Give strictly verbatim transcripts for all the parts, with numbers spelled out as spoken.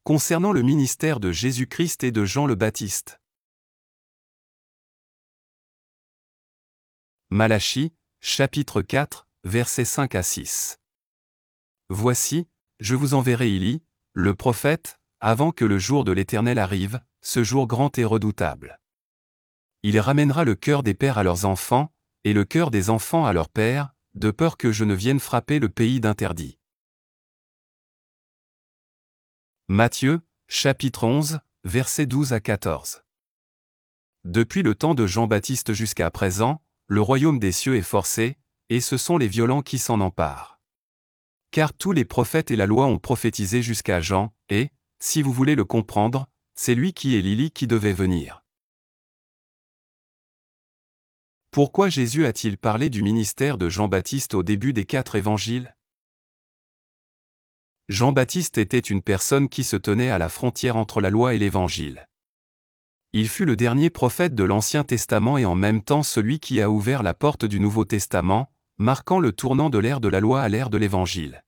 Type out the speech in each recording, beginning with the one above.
concernant le ministère de Jésus-Christ et de Jean le Baptiste. Malachie, chapitre quatre, versets cinq à six. Voici, je vous enverrai Élie, le prophète, avant que le jour de l'Éternel arrive, ce jour grand et redoutable. Il ramènera le cœur des pères à leurs enfants, et le cœur des enfants à leurs pères, de peur que je ne vienne frapper le pays d'interdit. Matthieu, chapitre onze, versets douze à quatorze. Depuis le temps de Jean-Baptiste jusqu'à présent, le royaume des cieux est forcé, et ce sont les violents qui s'en emparent. Car tous les prophètes et la loi ont prophétisé jusqu'à Jean, et, si vous voulez le comprendre, c'est lui qui est l'Élie qui devait venir. Pourquoi Jésus a-t-il parlé du ministère de Jean-Baptiste au début des quatre évangiles ? Jean-Baptiste était une personne qui se tenait à la frontière entre la loi et l'Évangile. Il fut le dernier prophète de l'Ancien Testament et en même temps celui qui a ouvert la porte du Nouveau Testament, marquant le tournant de l'ère de la loi à l'ère de l'Évangile.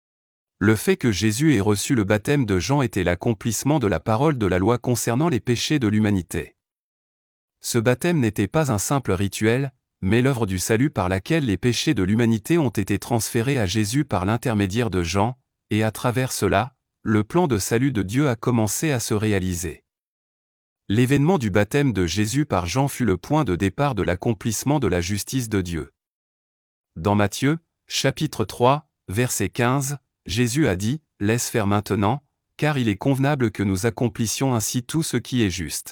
Le fait que Jésus ait reçu le baptême de Jean était l'accomplissement de la parole de la loi concernant les péchés de l'humanité. Ce baptême n'était pas un simple rituel, mais l'œuvre du salut par laquelle les péchés de l'humanité ont été transférés à Jésus par l'intermédiaire de Jean, et à travers cela, le plan de salut de Dieu a commencé à se réaliser. L'événement du baptême de Jésus par Jean fut le point de départ de l'accomplissement de la justice de Dieu. Dans Matthieu, chapitre trois, verset quinze, Jésus a dit « Laisse faire maintenant, car il est convenable que nous accomplissions ainsi tout ce qui est juste. »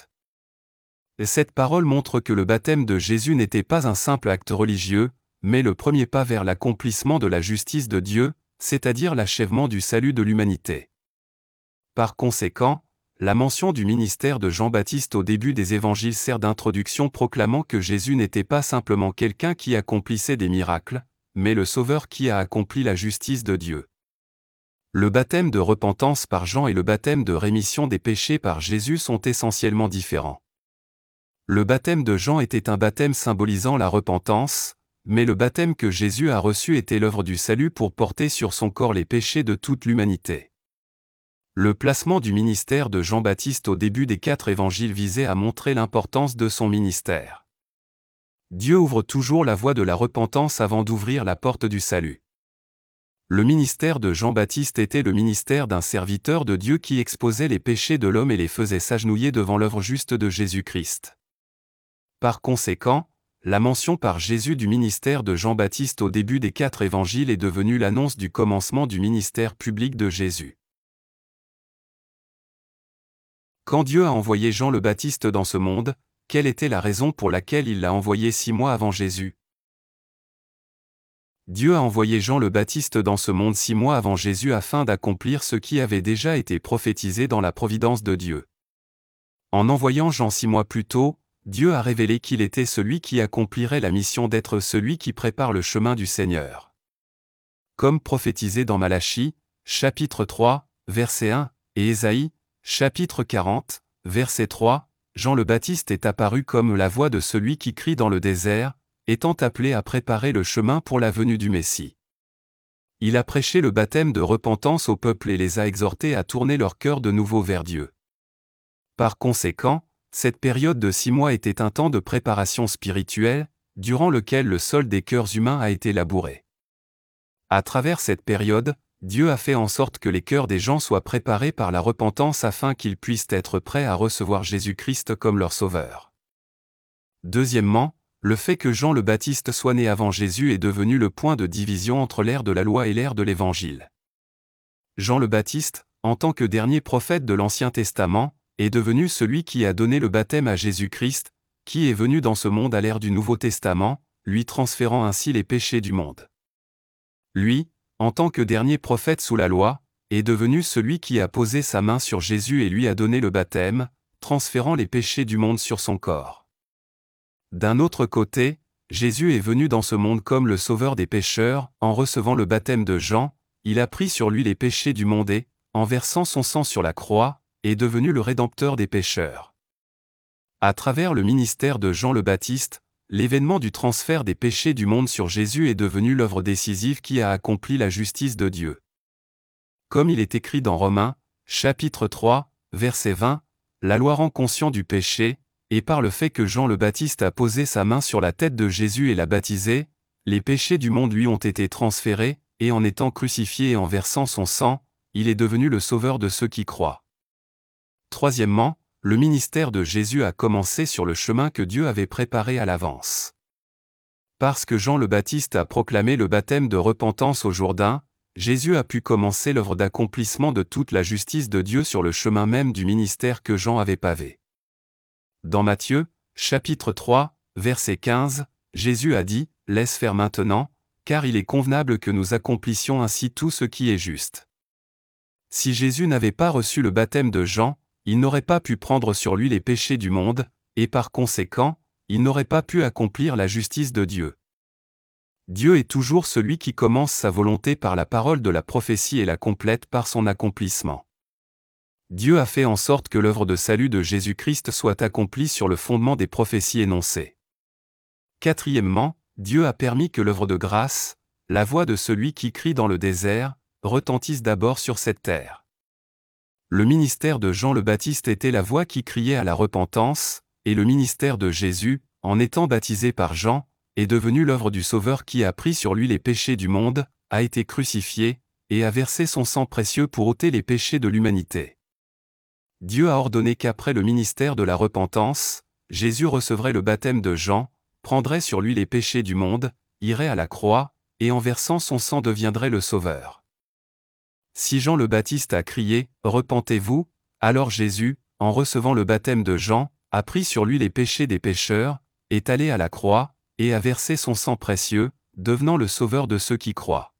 Cette parole montre que le baptême de Jésus n'était pas un simple acte religieux, mais le premier pas vers l'accomplissement de la justice de Dieu, c'est-à-dire l'achèvement du salut de l'humanité. Par conséquent, la mention du ministère de Jean-Baptiste au début des évangiles sert d'introduction proclamant que Jésus n'était pas simplement quelqu'un qui accomplissait des miracles, mais le Sauveur qui a accompli la justice de Dieu. Le baptême de repentance par Jean et le baptême de rémission des péchés par Jésus sont essentiellement différents. Le baptême de Jean était un baptême symbolisant la repentance, mais le baptême que Jésus a reçu était l'œuvre du salut pour porter sur son corps les péchés de toute l'humanité. Le placement du ministère de Jean-Baptiste au début des quatre évangiles visait à montrer l'importance de son ministère. Dieu ouvre toujours la voie de la repentance avant d'ouvrir la porte du salut. Le ministère de Jean-Baptiste était le ministère d'un serviteur de Dieu qui exposait les péchés de l'homme et les faisait s'agenouiller devant l'œuvre juste de Jésus-Christ. Par conséquent, la mention par Jésus du ministère de Jean-Baptiste au début des quatre évangiles est devenue l'annonce du commencement du ministère public de Jésus. Quand Dieu a envoyé Jean le Baptiste dans ce monde, quelle était la raison pour laquelle il l'a envoyé six mois avant Jésus ? Dieu a envoyé Jean le Baptiste dans ce monde six mois avant Jésus afin d'accomplir ce qui avait déjà été prophétisé dans la providence de Dieu. En envoyant Jean six mois plus tôt, Dieu a révélé qu'il était celui qui accomplirait la mission d'être celui qui prépare le chemin du Seigneur. Comme prophétisé dans Malachie, chapitre trois, verset un, et Ésaïe, chapitre quarante, verset trois, Jean le Baptiste est apparu comme la voix de celui qui crie dans le désert, étant appelé à préparer le chemin pour la venue du Messie. Il a prêché le baptême de repentance au peuple et les a exhortés à tourner leur cœur de nouveau vers Dieu. Par conséquent, cette période de six mois était un temps de préparation spirituelle, durant lequel le sol des cœurs humains a été labouré. À travers cette période, Dieu a fait en sorte que les cœurs des gens soient préparés par la repentance afin qu'ils puissent être prêts à recevoir Jésus-Christ comme leur Sauveur. Deuxièmement, le fait que Jean le Baptiste soit né avant Jésus est devenu le point de division entre l'ère de la loi et l'ère de l'Évangile. Jean le Baptiste, en tant que dernier prophète de l'Ancien Testament, est devenu celui qui a donné le baptême à Jésus-Christ, qui est venu dans ce monde à l'ère du Nouveau Testament, lui transférant ainsi les péchés du monde. Lui, en tant que dernier prophète sous la loi, est devenu celui qui a posé sa main sur Jésus et lui a donné le baptême, transférant les péchés du monde sur son corps. D'un autre côté, Jésus est venu dans ce monde comme le sauveur des pécheurs, en recevant le baptême de Jean, il a pris sur lui les péchés du monde et, en versant son sang sur la croix, est devenu le Rédempteur des pécheurs. À travers le ministère de Jean le Baptiste, l'événement du transfert des péchés du monde sur Jésus est devenu l'œuvre décisive qui a accompli la justice de Dieu. Comme il est écrit dans Romains, chapitre trois, verset vingt, la loi rend conscient du péché, et par le fait que Jean le Baptiste a posé sa main sur la tête de Jésus et l'a baptisé, les péchés du monde lui ont été transférés, et en étant crucifié et en versant son sang, il est devenu le sauveur de ceux qui croient. Troisièmement, le ministère de Jésus a commencé sur le chemin que Dieu avait préparé à l'avance. Parce que Jean le Baptiste a proclamé le baptême de repentance au Jourdain, Jésus a pu commencer l'œuvre d'accomplissement de toute la justice de Dieu sur le chemin même du ministère que Jean avait pavé. Dans Matthieu, chapitre trois, verset quinze, Jésus a dit, « Laisse faire maintenant, car il est convenable que nous accomplissions ainsi tout ce qui est juste. » Si Jésus n'avait pas reçu le baptême de Jean, il n'aurait pas pu prendre sur lui les péchés du monde, et par conséquent, il n'aurait pas pu accomplir la justice de Dieu. Dieu est toujours celui qui commence sa volonté par la parole de la prophétie et la complète par son accomplissement. Dieu a fait en sorte que l'œuvre de salut de Jésus-Christ soit accomplie sur le fondement des prophéties énoncées. Quatrièmement, Dieu a permis que l'œuvre de grâce, la voix de celui qui crie dans le désert, retentisse d'abord sur cette terre. Le ministère de Jean le Baptiste était la voix qui criait à la repentance, et le ministère de Jésus, en étant baptisé par Jean, est devenu l'œuvre du Sauveur qui a pris sur lui les péchés du monde, a été crucifié, et a versé son sang précieux pour ôter les péchés de l'humanité. Dieu a ordonné qu'après le ministère de la repentance, Jésus recevrait le baptême de Jean, prendrait sur lui les péchés du monde, irait à la croix, et en versant son sang deviendrait le Sauveur. Si Jean le Baptiste a crié « Repentez-vous », alors Jésus, en recevant le baptême de Jean, a pris sur lui les péchés des pécheurs, est allé à la croix, et a versé son sang précieux, devenant le Sauveur de ceux qui croient.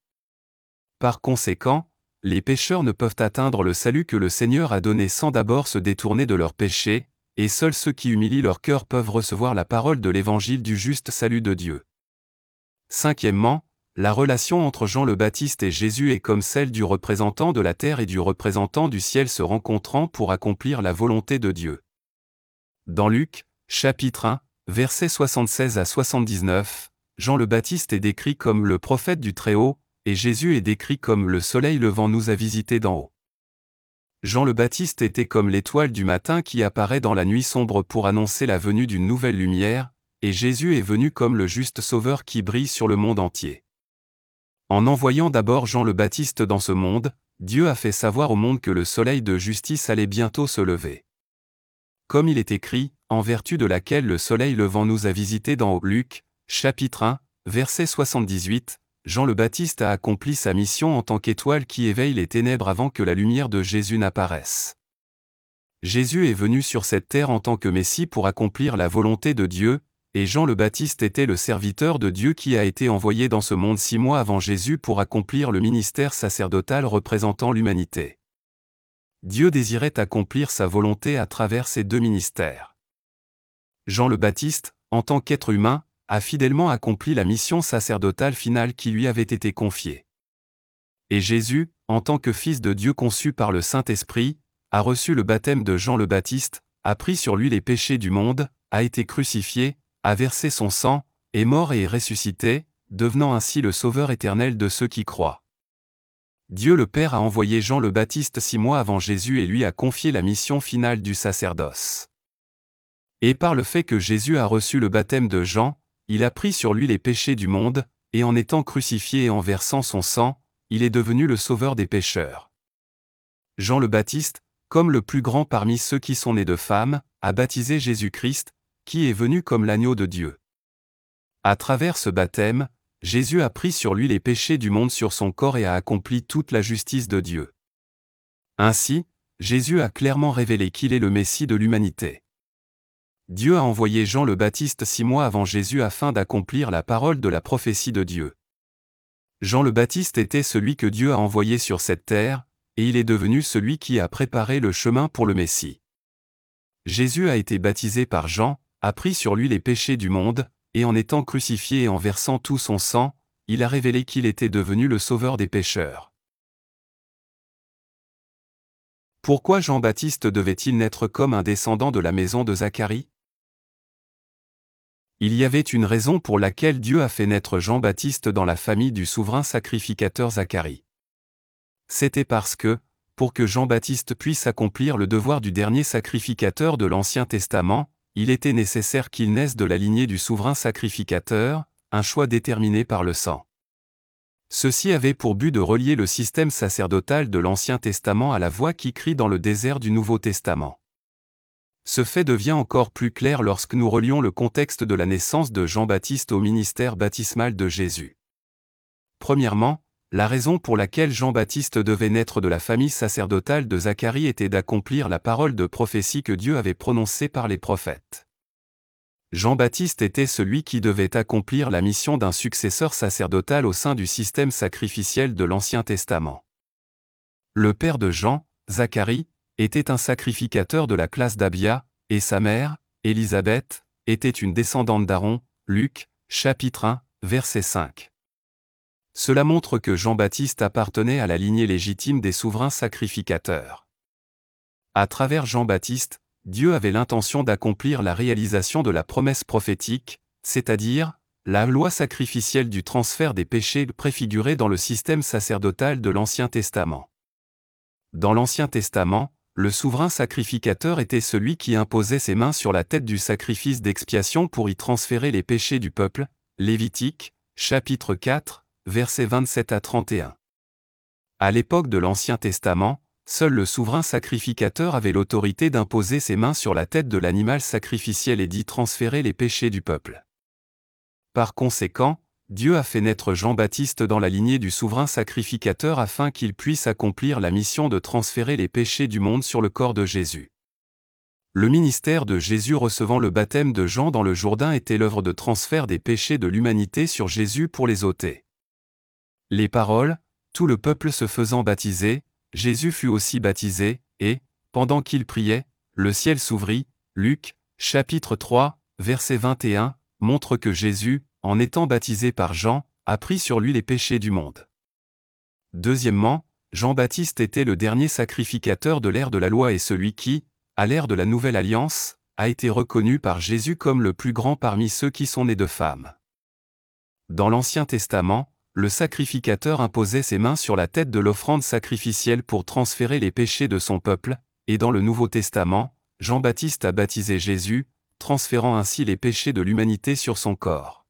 Par conséquent, les pécheurs ne peuvent atteindre le salut que le Seigneur a donné sans d'abord se détourner de leurs péchés, et seuls ceux qui humilient leur cœur peuvent recevoir la parole de l'évangile du juste salut de Dieu. Cinquièmement, la relation entre Jean le Baptiste et Jésus est comme celle du représentant de la terre et du représentant du ciel se rencontrant pour accomplir la volonté de Dieu. Dans Luc, chapitre un, versets soixante-seize à soixante-dix-neuf, Jean le Baptiste est décrit comme le prophète du Très-Haut, et Jésus est décrit comme le soleil levant nous a visités d'en haut. Jean le Baptiste était comme l'étoile du matin qui apparaît dans la nuit sombre pour annoncer la venue d'une nouvelle lumière, et Jésus est venu comme le juste Sauveur qui brille sur le monde entier. En envoyant d'abord Jean le Baptiste dans ce monde, Dieu a fait savoir au monde que le soleil de justice allait bientôt se lever. Comme il est écrit, en vertu de laquelle le soleil levant nous a visités dans haut. Luc, chapitre un, verset soixante-dix-huit, Jean le Baptiste a accompli sa mission en tant qu'étoile qui éveille les ténèbres avant que la lumière de Jésus n'apparaisse. Jésus est venu sur cette terre en tant que Messie pour accomplir la volonté de Dieu, et Jean le Baptiste était le serviteur de Dieu qui a été envoyé dans ce monde six mois avant Jésus pour accomplir le ministère sacerdotal représentant l'humanité. Dieu désirait accomplir sa volonté à travers ces deux ministères. Jean le Baptiste, en tant qu'être humain, a fidèlement accompli la mission sacerdotale finale qui lui avait été confiée. Et Jésus, en tant que Fils de Dieu conçu par le Saint-Esprit, a reçu le baptême de Jean le Baptiste, a pris sur lui les péchés du monde, a été crucifié, a versé son sang, est mort et est ressuscité, devenant ainsi le Sauveur éternel de ceux qui croient. Dieu le Père a envoyé Jean le Baptiste six mois avant Jésus et lui a confié la mission finale du sacerdoce. Et par le fait que Jésus a reçu le baptême de Jean, il a pris sur lui les péchés du monde, et en étant crucifié et en versant son sang, il est devenu le Sauveur des pécheurs. Jean le Baptiste, comme le plus grand parmi ceux qui sont nés de femmes, a baptisé Jésus-Christ, qui est venu comme l'agneau de Dieu. À travers ce baptême, Jésus a pris sur lui les péchés du monde sur son corps et a accompli toute la justice de Dieu. Ainsi, Jésus a clairement révélé qu'il est le Messie de l'humanité. Dieu a envoyé Jean le Baptiste six mois avant Jésus afin d'accomplir la parole de la prophétie de Dieu. Jean le Baptiste était celui que Dieu a envoyé sur cette terre, et il est devenu celui qui a préparé le chemin pour le Messie. Jésus a été baptisé par Jean, a pris sur lui les péchés du monde, et en étant crucifié et en versant tout son sang, il a révélé qu'il était devenu le Sauveur des pécheurs. Pourquoi Jean-Baptiste devait-il naître comme un descendant de la maison de Zacharie ? Il y avait une raison pour laquelle Dieu a fait naître Jean-Baptiste dans la famille du souverain sacrificateur Zacharie. C'était parce que, pour que Jean-Baptiste puisse accomplir le devoir du dernier sacrificateur de l'Ancien Testament, il était nécessaire qu'il naisse de la lignée du souverain sacrificateur, un choix déterminé par le sang. Ceci avait pour but de relier le système sacerdotal de l'Ancien Testament à la voix qui crie dans le désert du Nouveau Testament. Ce fait devient encore plus clair lorsque nous relions le contexte de la naissance de Jean-Baptiste au ministère baptismal de Jésus. Premièrement, la raison pour laquelle Jean-Baptiste devait naître de la famille sacerdotale de Zacharie était d'accomplir la parole de prophétie que Dieu avait prononcée par les prophètes. Jean-Baptiste était celui qui devait accomplir la mission d'un successeur sacerdotal au sein du système sacrificiel de l'Ancien Testament. Le père de Jean, Zacharie, était un sacrificateur de la classe d'Abia, et sa mère, Élisabeth, était une descendante d'Aaron, Luc, chapitre un, verset cinq. Cela montre que Jean-Baptiste appartenait à la lignée légitime des souverains sacrificateurs. À travers Jean-Baptiste, Dieu avait l'intention d'accomplir la réalisation de la promesse prophétique, c'est-à-dire la loi sacrificielle du transfert des péchés préfigurée dans le système sacerdotal de l'Ancien Testament. Dans l'Ancien Testament, le souverain sacrificateur était celui qui imposait ses mains sur la tête du sacrifice d'expiation pour y transférer les péchés du peuple, Lévitique, chapitre quatre, versets vingt-sept à trente et un. À l'époque de l'Ancien Testament, seul le souverain sacrificateur avait l'autorité d'imposer ses mains sur la tête de l'animal sacrificiel et d'y transférer les péchés du peuple. Par conséquent, Dieu a fait naître Jean-Baptiste dans la lignée du souverain sacrificateur afin qu'il puisse accomplir la mission de transférer les péchés du monde sur le corps de Jésus. Le ministère de Jésus recevant le baptême de Jean dans le Jourdain était l'œuvre de transfert des péchés de l'humanité sur Jésus pour les ôter. Les paroles, tout le peuple se faisant baptiser, Jésus fut aussi baptisé, et, pendant qu'il priait, le ciel s'ouvrit, Luc, chapitre trois, verset vingt et un, montre que Jésus, en étant baptisé par Jean, a pris sur lui les péchés du monde. Deuxièmement, Jean-Baptiste était le dernier sacrificateur de l'ère de la loi et celui qui, à l'ère de la Nouvelle Alliance, a été reconnu par Jésus comme le plus grand parmi ceux qui sont nés de femmes. Dans l'Ancien Testament, le sacrificateur imposait ses mains sur la tête de l'offrande sacrificielle pour transférer les péchés de son peuple, et dans le Nouveau Testament, Jean-Baptiste a baptisé Jésus, transférant ainsi les péchés de l'humanité sur son corps.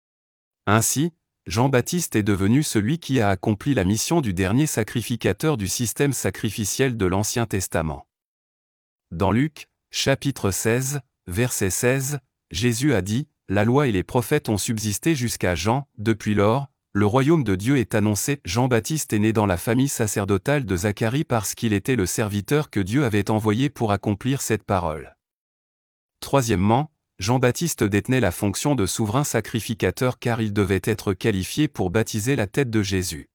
Ainsi, Jean-Baptiste est devenu celui qui a accompli la mission du dernier sacrificateur du système sacrificiel de l'Ancien Testament. Dans Luc, chapitre seize, verset seize, Jésus a dit, « La loi et les prophètes ont subsisté jusqu'à Jean, depuis lors, le royaume de Dieu est annoncé. » Jean-Baptiste est né dans la famille sacerdotale de Zacharie parce qu'il était le serviteur que Dieu avait envoyé pour accomplir cette parole. Troisièmement, Jean-Baptiste détenait la fonction de souverain sacrificateur car il devait être qualifié pour baptiser la tête de Jésus.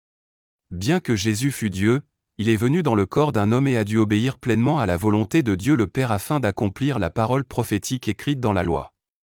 Bien que Jésus fût Dieu, il est venu dans le corps d'un homme et a dû obéir pleinement à la volonté de Dieu le Père afin d'accomplir la parole prophétique écrite dans la loi.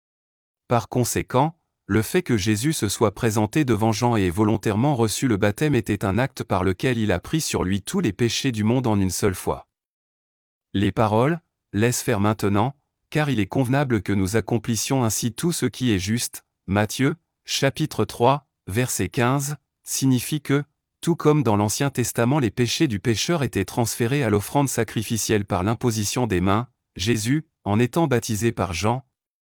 Par conséquent, le fait que Jésus se soit présenté devant Jean et ait volontairement reçu le baptême était un acte par lequel il a pris sur lui tous les péchés du monde en une seule fois. Les paroles « Laisse faire maintenant », car il est convenable que nous accomplissions ainsi tout ce qui est juste, Matthieu, chapitre trois, verset quinze, signifie que, tout comme dans l'Ancien Testament les péchés du pécheur étaient transférés à l'offrande sacrificielle par l'imposition des mains, Jésus, en étant baptisé par Jean,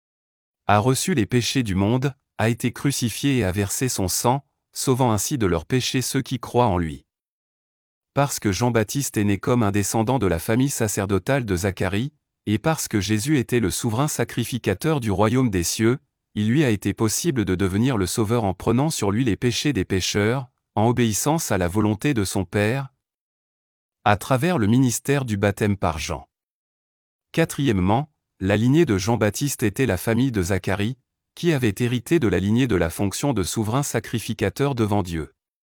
a reçu les péchés du monde, a été crucifié et a versé son sang, sauvant ainsi de leurs péchés ceux qui croient en lui. Parce que Jean-Baptiste est né comme un descendant de la famille sacerdotale de Zacharie, et parce que Jésus était le souverain sacrificateur du royaume des cieux, il lui a été possible de devenir le Sauveur en prenant sur lui les péchés des pécheurs, en obéissance à la volonté de son Père, à travers le ministère du baptême par Jean. Quatrièmement, la lignée de Jean-Baptiste était la famille de Zacharie, qui avait hérité de la lignée de la fonction de souverain sacrificateur devant Dieu.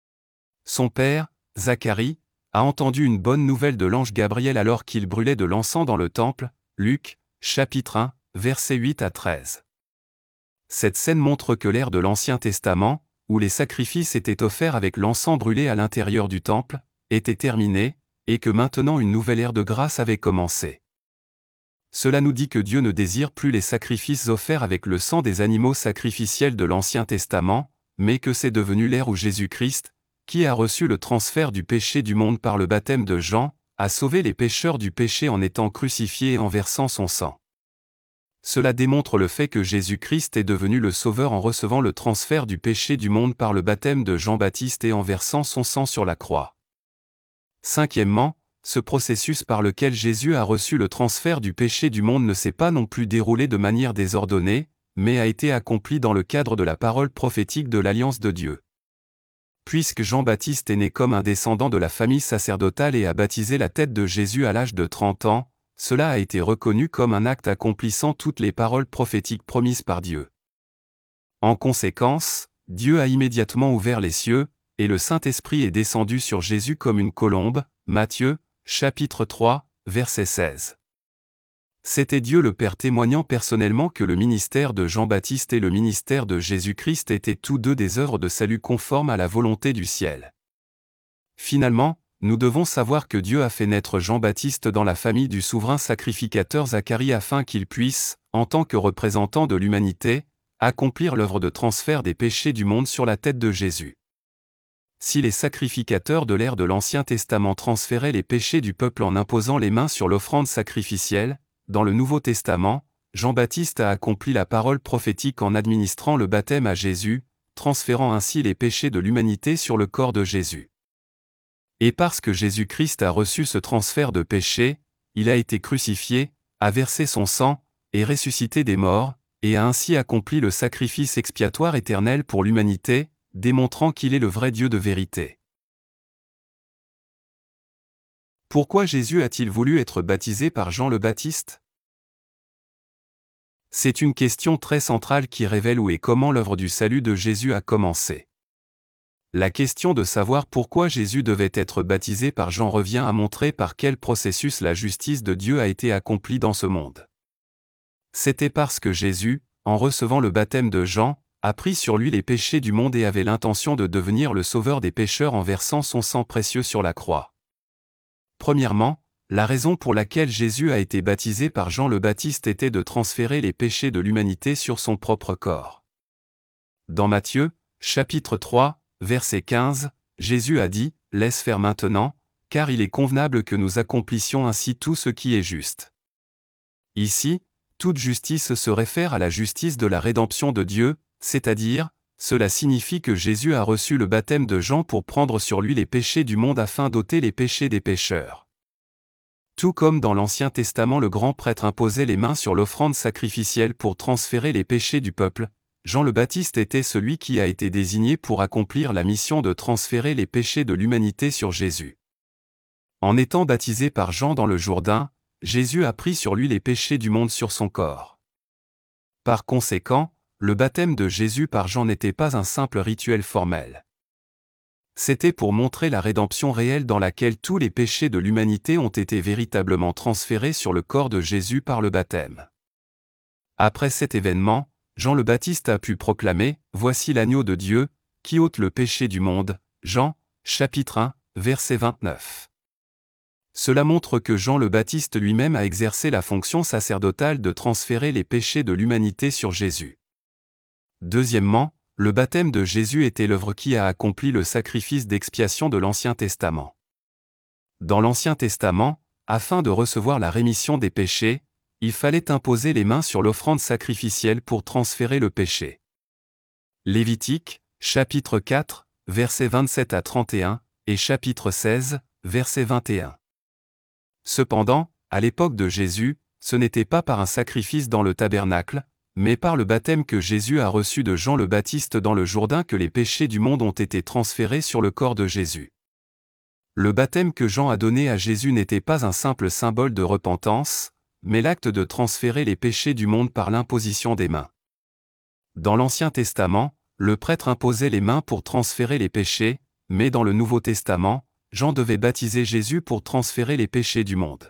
Son père, Zacharie, a entendu une bonne nouvelle de l'ange Gabriel alors qu'il brûlait de l'encens dans le temple, Luc, chapitre un, versets huit à treize. Cette scène montre que l'ère de l'Ancien Testament, où les sacrifices étaient offerts avec l'encens brûlé à l'intérieur du temple, était terminée, et que maintenant une nouvelle ère de grâce avait commencé. Cela nous dit que Dieu ne désire plus les sacrifices offerts avec le sang des animaux sacrificiels de l'Ancien Testament, mais que c'est devenu l'ère où Jésus-Christ, qui a reçu le transfert du péché du monde par le baptême de Jean, a sauvé les pécheurs du péché en étant crucifié et en versant son sang. Cela démontre le fait que Jésus-Christ est devenu le Sauveur en recevant le transfert du péché du monde par le baptême de Jean-Baptiste et en versant son sang sur la croix. Cinquièmement, ce processus par lequel Jésus a reçu le transfert du péché du monde ne s'est pas non plus déroulé de manière désordonnée, mais a été accompli dans le cadre de la parole prophétique de l'Alliance de Dieu. Puisque Jean-Baptiste est né comme un descendant de la famille sacerdotale et a baptisé la tête de Jésus à l'âge de trente ans, cela a été reconnu comme un acte accomplissant toutes les paroles prophétiques promises par Dieu. En conséquence, Dieu a immédiatement ouvert les cieux, et le Saint-Esprit est descendu sur Jésus comme une colombe, Matthieu, chapitre trois, verset seize. C'était Dieu le Père témoignant personnellement que le ministère de Jean-Baptiste et le ministère de Jésus-Christ étaient tous deux des œuvres de salut conformes à la volonté du ciel. Finalement, nous devons savoir que Dieu a fait naître Jean-Baptiste dans la famille du souverain sacrificateur Zacharie afin qu'il puisse, en tant que représentant de l'humanité, accomplir l'œuvre de transfert des péchés du monde sur la tête de Jésus. Si les sacrificateurs de l'ère de l'Ancien Testament transféraient les péchés du peuple en imposant les mains sur l'offrande sacrificielle, dans le Nouveau Testament, Jean-Baptiste a accompli la parole prophétique en administrant le baptême à Jésus, transférant ainsi les péchés de l'humanité sur le corps de Jésus. Et parce que Jésus-Christ a reçu ce transfert de péché, il a été crucifié, a versé son sang, et ressuscité des morts, et a ainsi accompli le sacrifice expiatoire éternel pour l'humanité, démontrant qu'il est le vrai Dieu de vérité. Pourquoi Jésus a-t-il voulu être baptisé par Jean le Baptiste? C'est une question très centrale qui révèle où et comment l'œuvre du salut de Jésus a commencé. La question de savoir pourquoi Jésus devait être baptisé par Jean revient à montrer par quel processus la justice de Dieu a été accomplie dans ce monde. C'était parce que Jésus, en recevant le baptême de Jean, a pris sur lui les péchés du monde et avait l'intention de devenir le sauveur des pécheurs en versant son sang précieux sur la croix. Premièrement, la raison pour laquelle Jésus a été baptisé par Jean le Baptiste était de transférer les péchés de l'humanité sur son propre corps. Dans Matthieu, chapitre trois, verset quinze, Jésus a dit « Laisse faire maintenant, car il est convenable que nous accomplissions ainsi tout ce qui est juste. » Ici, toute justice se réfère à la justice de la rédemption de Dieu, c'est-à-dire, cela signifie que Jésus a reçu le baptême de Jean pour prendre sur lui les péchés du monde afin d'ôter les péchés des pécheurs. Tout comme dans l'Ancien Testament le grand prêtre imposait les mains sur l'offrande sacrificielle pour transférer les péchés du peuple, Jean le Baptiste était celui qui a été désigné pour accomplir la mission de transférer les péchés de l'humanité sur Jésus. En étant baptisé par Jean dans le Jourdain, Jésus a pris sur lui les péchés du monde sur son corps. Par conséquent, le baptême de Jésus par Jean n'était pas un simple rituel formel. C'était pour montrer la rédemption réelle dans laquelle tous les péchés de l'humanité ont été véritablement transférés sur le corps de Jésus par le baptême. Après cet événement, Jean le Baptiste a pu proclamer « Voici l'agneau de Dieu, qui ôte le péché du monde » Jean, chapitre un, verset vingt-neuf. Cela montre que Jean le Baptiste lui-même a exercé la fonction sacerdotale de transférer les péchés de l'humanité sur Jésus. Deuxièmement, le baptême de Jésus était l'œuvre qui a accompli le sacrifice d'expiation de l'Ancien Testament. Dans l'Ancien Testament, afin de recevoir la rémission des péchés, il fallait imposer les mains sur l'offrande sacrificielle pour transférer le péché. Lévitique, chapitre quatre, versets vingt-sept à trente et un, et chapitre seize, verset vingt et un. Cependant, à l'époque de Jésus, ce n'était pas par un sacrifice dans le tabernacle, mais par le baptême que Jésus a reçu de Jean le Baptiste dans le Jourdain que les péchés du monde ont été transférés sur le corps de Jésus. Le baptême que Jean a donné à Jésus n'était pas un simple symbole de repentance, mais l'acte de transférer les péchés du monde par l'imposition des mains. Dans l'Ancien Testament, le prêtre imposait les mains pour transférer les péchés, mais dans le Nouveau Testament, Jean devait baptiser Jésus pour transférer les péchés du monde.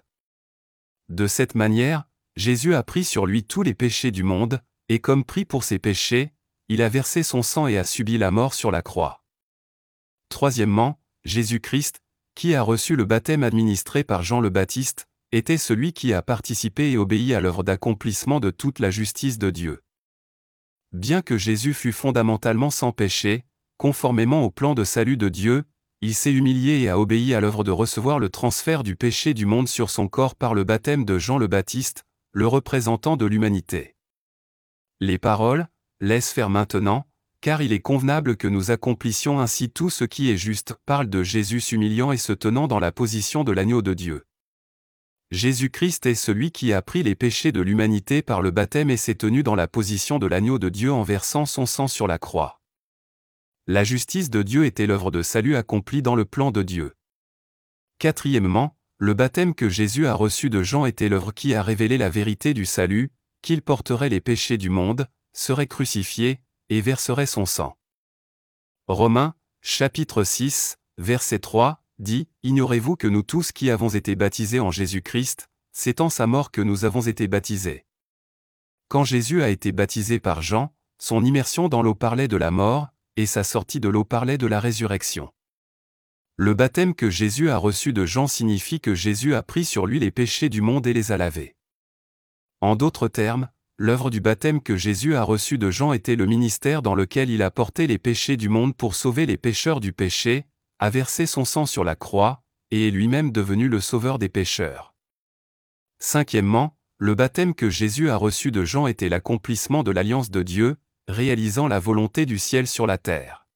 De cette manière, Jésus a pris sur lui tous les péchés du monde, et comme prix pour ses péchés, il a versé son sang et a subi la mort sur la croix. Troisièmement, Jésus-Christ, qui a reçu le baptême administré par Jean le Baptiste, était celui qui a participé et obéi à l'œuvre d'accomplissement de toute la justice de Dieu. Bien que Jésus fût fondamentalement sans péché, conformément au plan de salut de Dieu, il s'est humilié et a obéi à l'œuvre de recevoir le transfert du péché du monde sur son corps par le baptême de Jean le Baptiste, le représentant de l'humanité. Les paroles « laisse faire maintenant, car il est convenable que nous accomplissions ainsi tout ce qui est juste » parlent de Jésus s'humiliant et se tenant dans la position de l'agneau de Dieu. Jésus-Christ est celui qui a pris les péchés de l'humanité par le baptême et s'est tenu dans la position de l'agneau de Dieu en versant son sang sur la croix. La justice de Dieu était l'œuvre de salut accomplie dans le plan de Dieu. Quatrièmement, le baptême que Jésus a reçu de Jean était l'œuvre qui a révélé la vérité du salut, qu'il porterait les péchés du monde, serait crucifié, et verserait son sang. Romains, chapitre six, verset trois, dit « Ignorez-vous que nous tous qui avons été baptisés en Jésus-Christ, c'est en sa mort que nous avons été baptisés. » Quand Jésus a été baptisé par Jean, son immersion dans l'eau parlait de la mort, et sa sortie de l'eau parlait de la résurrection. Le baptême que Jésus a reçu de Jean signifie que Jésus a pris sur lui les péchés du monde et les a lavés. En d'autres termes, l'œuvre du baptême que Jésus a reçu de Jean était le ministère dans lequel il a porté les péchés du monde pour sauver les pécheurs du péché, a versé son sang sur la croix, et est lui-même devenu le sauveur des pécheurs. Cinquièmement, le baptême que Jésus a reçu de Jean était l'accomplissement de l'alliance de Dieu, réalisant la volonté du ciel sur la terre.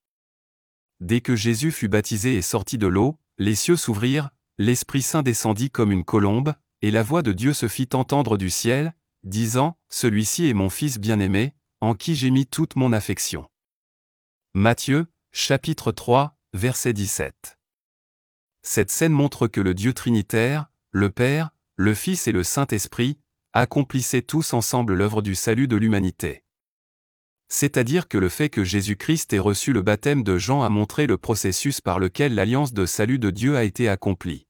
Dès que Jésus fut baptisé et sorti de l'eau, les cieux s'ouvrirent, l'Esprit Saint descendit comme une colombe, et la voix de Dieu se fit entendre du ciel, disant « Celui-ci est mon Fils bien-aimé, en qui j'ai mis toute mon affection. » Matthieu, chapitre trois, verset dix-sept. Cette scène montre que le Dieu trinitaire, le Père, le Fils et le Saint-Esprit, accomplissaient tous ensemble l'œuvre du salut de l'humanité. C'est-à-dire que le fait que Jésus-Christ ait reçu le baptême de Jean a montré le processus par lequel l'alliance de salut de Dieu a été accomplie.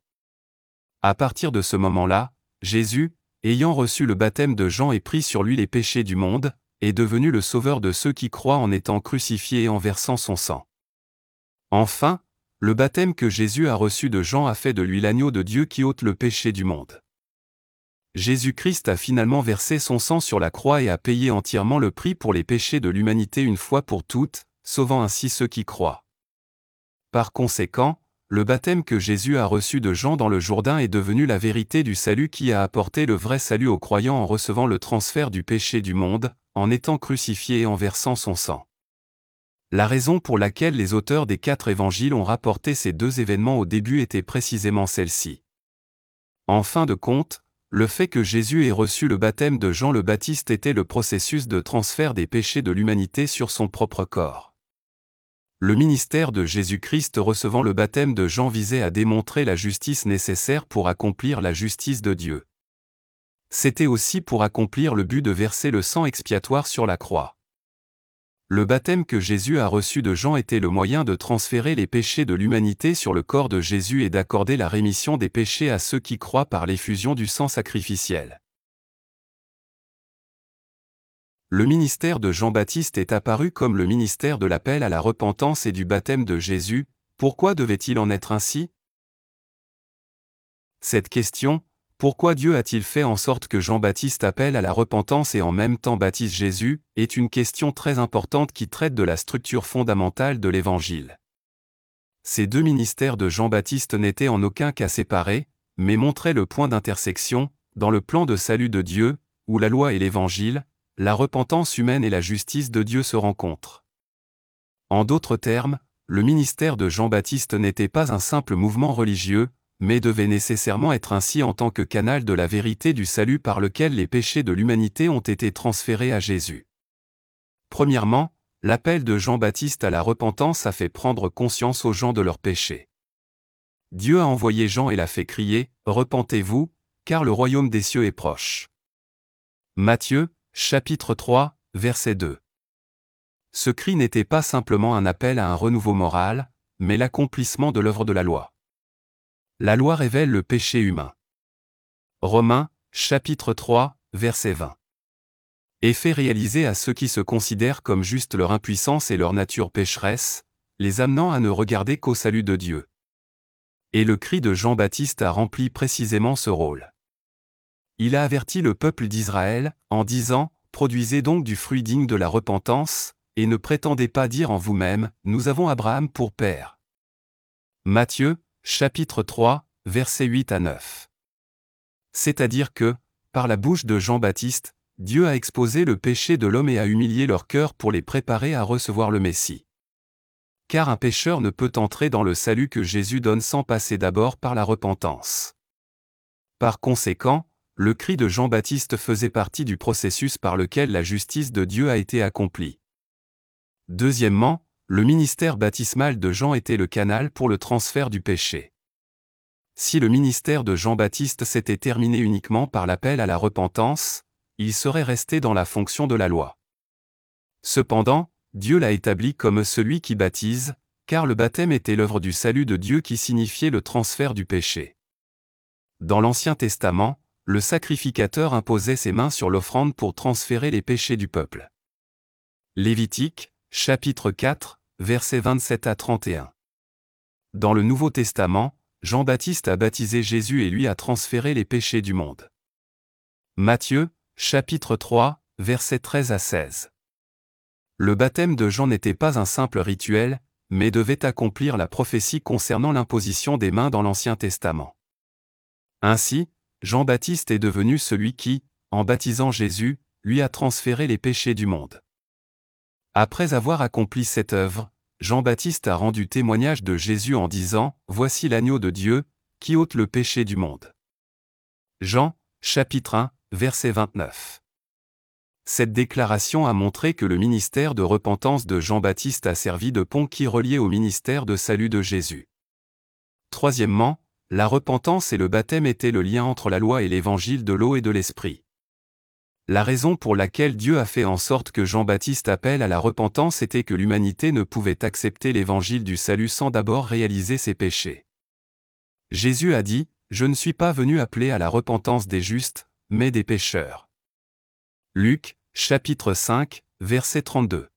À partir de ce moment-là, Jésus, ayant reçu le baptême de Jean et pris sur lui les péchés du monde, est devenu le sauveur de ceux qui croient en étant crucifié et en versant son sang. Enfin, le baptême que Jésus a reçu de Jean a fait de lui l'agneau de Dieu qui ôte le péché du monde. Jésus-Christ a finalement versé son sang sur la croix et a payé entièrement le prix pour les péchés de l'humanité une fois pour toutes, sauvant ainsi ceux qui croient. Par conséquent, le baptême que Jésus a reçu de Jean dans le Jourdain est devenu la vérité du salut qui a apporté le vrai salut aux croyants en recevant le transfert du péché du monde, en étant crucifié et en versant son sang. La raison pour laquelle les auteurs des quatre évangiles ont rapporté ces deux événements au début était précisément celle-ci. En fin de compte, le fait que Jésus ait reçu le baptême de Jean le Baptiste était le processus de transfert des péchés de l'humanité sur son propre corps. Le ministère de Jésus-Christ recevant le baptême de Jean visait à démontrer la justice nécessaire pour accomplir la justice de Dieu. C'était aussi pour accomplir le but de verser le sang expiatoire sur la croix. Le baptême que Jésus a reçu de Jean était le moyen de transférer les péchés de l'humanité sur le corps de Jésus et d'accorder la rémission des péchés à ceux qui croient par l'effusion du sang sacrificiel. Le ministère de Jean-Baptiste est apparu comme le ministère de l'appel à la repentance et du baptême de Jésus. Pourquoi devait-il en être ainsi? Cette question, pourquoi Dieu a-t-il fait en sorte que Jean-Baptiste appelle à la repentance et en même temps baptise Jésus, est une question très importante qui traite de la structure fondamentale de l'Évangile. Ces deux ministères de Jean-Baptiste n'étaient en aucun cas séparés, mais montraient le point d'intersection, dans le plan de salut de Dieu, où la loi et l'Évangile, la repentance humaine et la justice de Dieu se rencontrent. En d'autres termes, le ministère de Jean-Baptiste n'était pas un simple mouvement religieux, mais devait nécessairement être ainsi en tant que canal de la vérité du salut par lequel les péchés de l'humanité ont été transférés à Jésus. Premièrement, l'appel de Jean-Baptiste à la repentance a fait prendre conscience aux gens de leurs péchés. Dieu a envoyé Jean et l'a fait crier « Repentez-vous, car le royaume des cieux est proche. » Matthieu, chapitre trois, verset deux. Ce cri n'était pas simplement un appel à un renouveau moral, mais l'accomplissement de l'œuvre de la loi. La loi révèle le péché humain. Romains, chapitre trois, verset vingt. Et fait réaliser à ceux qui se considèrent comme justes leur impuissance et leur nature pécheresse, les amenant à ne regarder qu'au salut de Dieu. Et le cri de Jean-Baptiste a rempli précisément ce rôle. Il a averti le peuple d'Israël, en disant « Produisez donc du fruit digne de la repentance, et ne prétendez pas dire en vous-même, nous avons Abraham pour père. Matthieu, chapitre trois, versets huit à neuf. C'est-à-dire que, par la bouche de Jean-Baptiste, Dieu a exposé le péché de l'homme et a humilié leur cœur pour les préparer à recevoir le Messie. Car un pécheur ne peut entrer dans le salut que Jésus donne sans passer d'abord par la repentance. Par conséquent, le cri de Jean-Baptiste faisait partie du processus par lequel la justice de Dieu a été accomplie. Deuxièmement, le ministère baptismal de Jean était le canal pour le transfert du péché. Si le ministère de Jean-Baptiste s'était terminé uniquement par l'appel à la repentance, il serait resté dans la fonction de la loi. Cependant, Dieu l'a établi comme celui qui baptise, car le baptême était l'œuvre du salut de Dieu qui signifiait le transfert du péché. Dans l'Ancien Testament, le sacrificateur imposait ses mains sur l'offrande pour transférer les péchés du peuple. Lévitique, chapitre quatre, versets vingt-sept à trente et un. Dans le Nouveau Testament, Jean-Baptiste a baptisé Jésus et lui a transféré les péchés du monde. Matthieu, chapitre trois, versets treize à seize. Le baptême de Jean n'était pas un simple rituel, mais devait accomplir la prophétie concernant l'imposition des mains dans l'Ancien Testament. Ainsi, Jean-Baptiste est devenu celui qui, en baptisant Jésus, lui a transféré les péchés du monde. Après avoir accompli cette œuvre, Jean-Baptiste a rendu témoignage de Jésus en disant « Voici l'agneau de Dieu, qui ôte le péché du monde. » Jean, chapitre un, verset vingt-neuf. Cette déclaration a montré que le ministère de repentance de Jean-Baptiste a servi de pont qui reliait au ministère de salut de Jésus. Troisièmement, la repentance et le baptême étaient le lien entre la loi et l'évangile de l'eau et de l'esprit. La raison pour laquelle Dieu a fait en sorte que Jean-Baptiste appelle à la repentance était que l'humanité ne pouvait accepter l'évangile du salut sans d'abord réaliser ses péchés. Jésus a dit « Je ne suis pas venu appeler à la repentance des justes, mais des pécheurs. » Luc, chapitre cinq, verset trente-deux.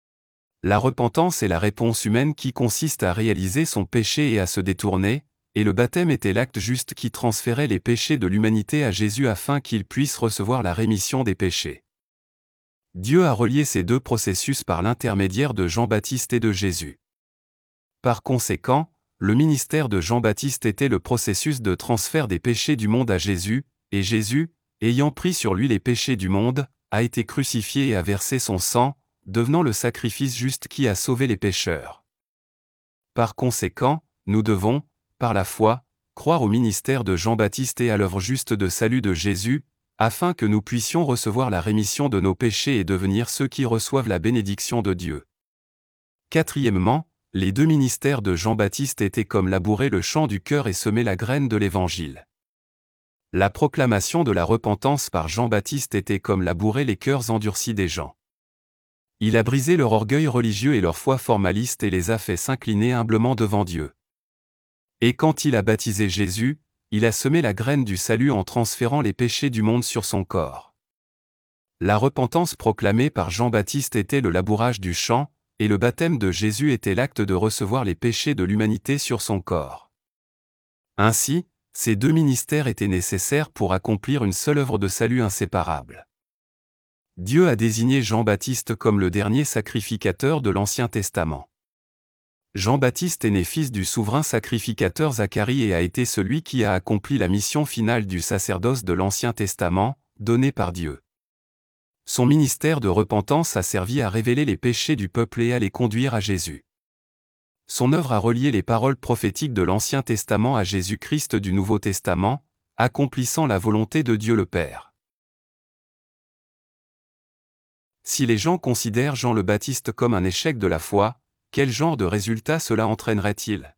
La repentance est la réponse humaine qui consiste à réaliser son péché et à se détourner, et le baptême était l'acte juste qui transférait les péchés de l'humanité à Jésus afin qu'il puisse recevoir la rémission des péchés. Dieu a relié ces deux processus par l'intermédiaire de Jean-Baptiste et de Jésus. Par conséquent, le ministère de Jean-Baptiste était le processus de transfert des péchés du monde à Jésus, et Jésus, ayant pris sur lui les péchés du monde, a été crucifié et a versé son sang, devenant le sacrifice juste qui a sauvé les pécheurs. Par conséquent, nous devons, par la foi, croire au ministère de Jean-Baptiste et à l'œuvre juste de salut de Jésus, afin que nous puissions recevoir la rémission de nos péchés et devenir ceux qui reçoivent la bénédiction de Dieu. Quatrièmement, les deux ministères de Jean-Baptiste étaient comme labourer le champ du cœur et semer la graine de l'Évangile. La proclamation de la repentance par Jean-Baptiste était comme labourer les cœurs endurcis des gens. Il a brisé leur orgueil religieux et leur foi formaliste et les a fait s'incliner humblement devant Dieu. Et quand il a baptisé Jésus, il a semé la graine du salut en transférant les péchés du monde sur son corps. La repentance proclamée par Jean-Baptiste était le labourage du champ, et le baptême de Jésus était l'acte de recevoir les péchés de l'humanité sur son corps. Ainsi, ces deux ministères étaient nécessaires pour accomplir une seule œuvre de salut inséparable. Dieu a désigné Jean-Baptiste comme le dernier sacrificateur de l'Ancien Testament. Jean-Baptiste est né fils du souverain sacrificateur Zacharie et a été celui qui a accompli la mission finale du sacerdoce de l'Ancien Testament, donnée par Dieu. Son ministère de repentance a servi à révéler les péchés du peuple et à les conduire à Jésus. Son œuvre a relié les paroles prophétiques de l'Ancien Testament à Jésus-Christ du Nouveau Testament, accomplissant la volonté de Dieu le Père. Si les gens considèrent Jean le Baptiste comme un échec de la foi, quel genre de résultat cela entraînerait-il?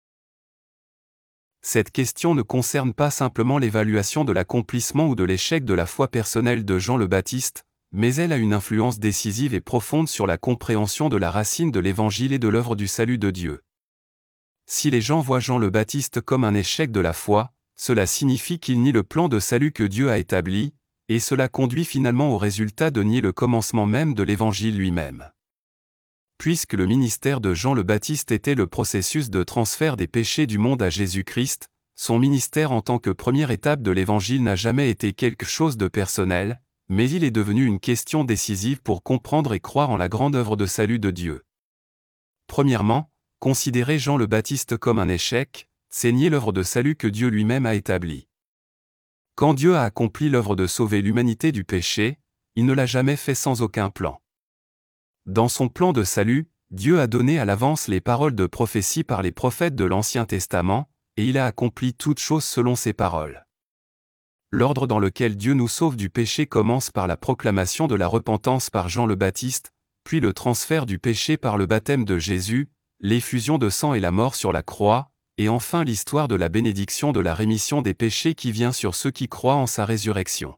Cette question ne concerne pas simplement l'évaluation de l'accomplissement ou de l'échec de la foi personnelle de Jean le Baptiste, mais elle a une influence décisive et profonde sur la compréhension de la racine de l'Évangile et de l'œuvre du salut de Dieu. Si les gens voient Jean le Baptiste comme un échec de la foi, cela signifie qu'ils nient le plan de salut que Dieu a établi, et cela conduit finalement au résultat de nier le commencement même de l'Évangile lui-même. Puisque le ministère de Jean le Baptiste était le processus de transfert des péchés du monde à Jésus-Christ, son ministère en tant que première étape de l'Évangile n'a jamais été quelque chose de personnel, mais il est devenu une question décisive pour comprendre et croire en la grande œuvre de salut de Dieu. Premièrement, considérer Jean le Baptiste comme un échec, c'est nier l'œuvre de salut que Dieu lui-même a établie. Quand Dieu a accompli l'œuvre de sauver l'humanité du péché, il ne l'a jamais fait sans aucun plan. Dans son plan de salut, Dieu a donné à l'avance les paroles de prophétie par les prophètes de l'Ancien Testament, et il a accompli toutes choses selon ces paroles. L'ordre dans lequel Dieu nous sauve du péché commence par la proclamation de la repentance par Jean le Baptiste, puis le transfert du péché par le baptême de Jésus, l'effusion de sang et la mort sur la croix, et enfin l'histoire de la bénédiction de la rémission des péchés qui vient sur ceux qui croient en sa résurrection.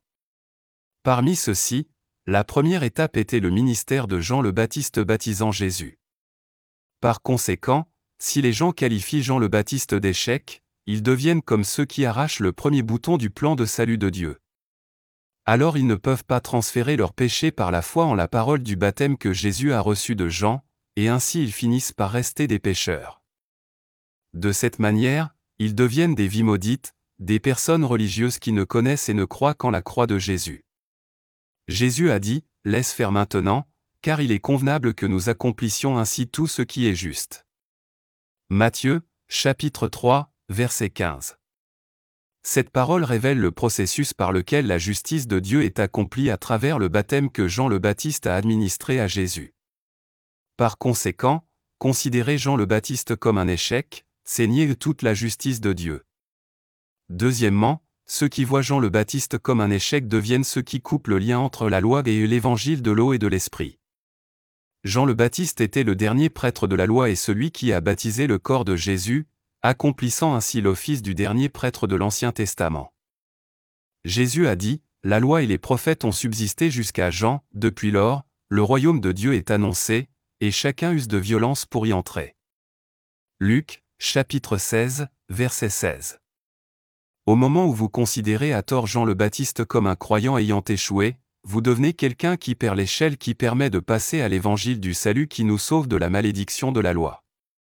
Parmi ceux-ci, la première étape était le ministère de Jean le Baptiste baptisant Jésus. Par conséquent, si les gens qualifient Jean le Baptiste d'échec, ils deviennent comme ceux qui arrachent le premier bouton du plan de salut de Dieu. Alors ils ne peuvent pas transférer leurs péchés par la foi en la parole du baptême que Jésus a reçu de Jean, et ainsi ils finissent par rester des pécheurs. De cette manière, ils deviennent des vies maudites, des personnes religieuses qui ne connaissent et ne croient qu'en la croix de Jésus. Jésus a dit, « Laisse faire maintenant, car il est convenable que nous accomplissions ainsi tout ce qui est juste. » Matthieu, chapitre trois, verset quinze. Cette parole révèle le processus par lequel la justice de Dieu est accomplie à travers le baptême que Jean le Baptiste a administré à Jésus. Par conséquent, considérer Jean le Baptiste comme un échec, c'est nier toute la justice de Dieu. Deuxièmement, ceux qui voient Jean le Baptiste comme un échec deviennent ceux qui coupent le lien entre la loi et l'évangile de l'eau et de l'esprit. Jean le Baptiste était le dernier prêtre de la loi et celui qui a baptisé le corps de Jésus, accomplissant ainsi l'office du dernier prêtre de l'Ancien Testament. Jésus a dit, « La loi et les prophètes ont subsisté jusqu'à Jean, depuis lors, le royaume de Dieu est annoncé, et chacun use de violence pour y entrer. » Luc, chapitre seize, verset seize. Au moment où vous considérez à tort Jean le Baptiste comme un croyant ayant échoué, vous devenez quelqu'un qui perd l'échelle qui permet de passer à l'évangile du salut qui nous sauve de la malédiction de la loi.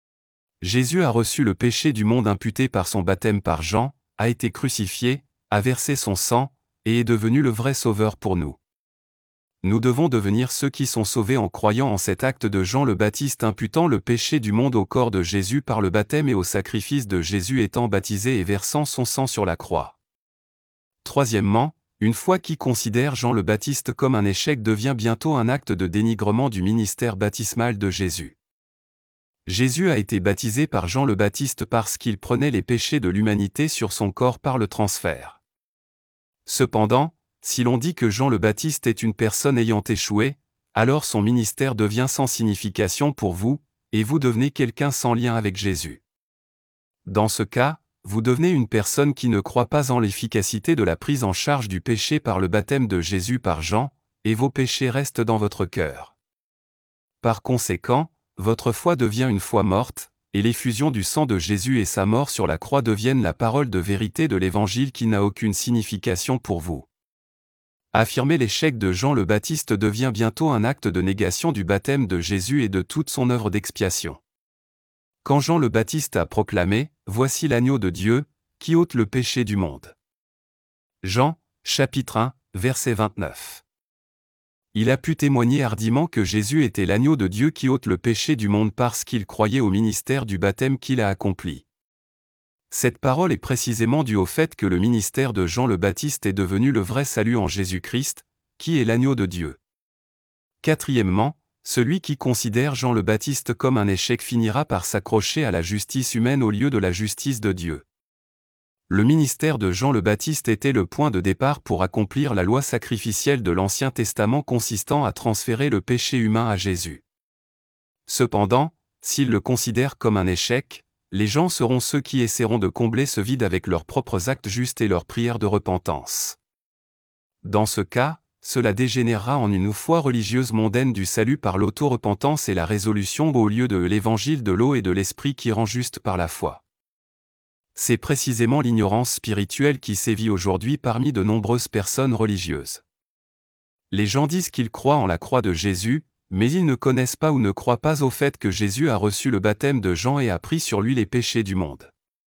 Jésus a reçu le péché du monde imputé par son baptême par Jean, a été crucifié, a versé son sang, et est devenu le vrai sauveur pour nous. Nous devons devenir ceux qui sont sauvés en croyant en cet acte de Jean le Baptiste imputant le péché du monde au corps de Jésus par le baptême et au sacrifice de Jésus étant baptisé et versant son sang sur la croix. Troisièmement, une foi qui considère Jean le Baptiste comme un échec devient bientôt un acte de dénigrement du ministère baptismal de Jésus. Jésus a été baptisé par Jean le Baptiste parce qu'il prenait les péchés de l'humanité sur son corps par le transfert. Cependant, si l'on dit que Jean le Baptiste est une personne ayant échoué, alors son ministère devient sans signification pour vous, et vous devenez quelqu'un sans lien avec Jésus. Dans ce cas, vous devenez une personne qui ne croit pas en l'efficacité de la prise en charge du péché par le baptême de Jésus par Jean, et vos péchés restent dans votre cœur. Par conséquent, votre foi devient une foi morte, et l'effusion du sang de Jésus et sa mort sur la croix deviennent la parole de vérité de l'Évangile qui n'a aucune signification pour vous. Affirmer l'échec de Jean le Baptiste devient bientôt un acte de négation du baptême de Jésus et de toute son œuvre d'expiation. Quand Jean le Baptiste a proclamé « Voici l'agneau de Dieu, qui ôte le péché du monde. » Jean, chapitre un, verset vingt-neuf. Il a pu témoigner hardiment que Jésus était l'agneau de Dieu qui ôte le péché du monde parce qu'il croyait au ministère du baptême qu'il a accompli. Cette parole est précisément due au fait que le ministère de Jean le Baptiste est devenu le vrai salut en Jésus-Christ, qui est l'agneau de Dieu. Quatrièmement, celui qui considère Jean le Baptiste comme un échec finira par s'accrocher à la justice humaine au lieu de la justice de Dieu. Le ministère de Jean le Baptiste était le point de départ pour accomplir la loi sacrificielle de l'Ancien Testament consistant à transférer le péché humain à Jésus. Cependant, s'ils le considèrent comme un échec, les gens seront ceux qui essaieront de combler ce vide avec leurs propres actes justes et leurs prières de repentance. Dans ce cas, cela dégénérera en une foi religieuse mondaine du salut par l'auto-repentance et la résolution au lieu de l'évangile de l'eau et de l'esprit qui rend juste par la foi. C'est précisément l'ignorance spirituelle qui sévit aujourd'hui parmi de nombreuses personnes religieuses. Les gens disent qu'ils croient en la croix de Jésus, mais ils ne connaissent pas ou ne croient pas au fait que Jésus a reçu le baptême de Jean et a pris sur lui les péchés du monde.